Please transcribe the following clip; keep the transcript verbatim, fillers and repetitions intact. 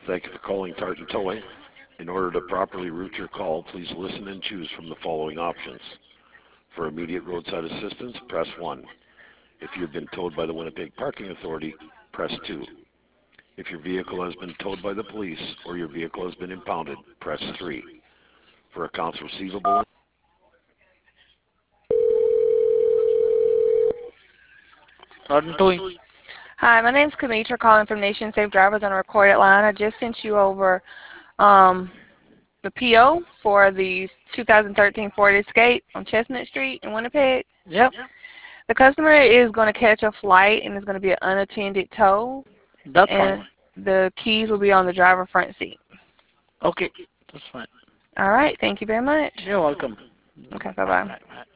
Thank you for calling Tartan Towing. In order to properly route your call, please listen and choose from the following options. For immediate roadside assistance, press one. If you've been towed by the Winnipeg Parking Authority, press two. If your vehicle has been towed by the police or your vehicle has been impounded, press three. For accounts receivable, Tartan Towing. Hi, my name's Kamitra calling from Nation Safe Drivers on a recorded line. I just sent you over um, the P O for the two thousand thirteen Ford Escape on Chestnut Street in Winnipeg. Yep. The customer is going to catch a flight and it's going to be an unattended tow. That's and fine. the keys will be on the driver front seat. Okay. That's fine. All right. Thank you very much. You're welcome. Okay. Bye, Bye-bye. bye, bye.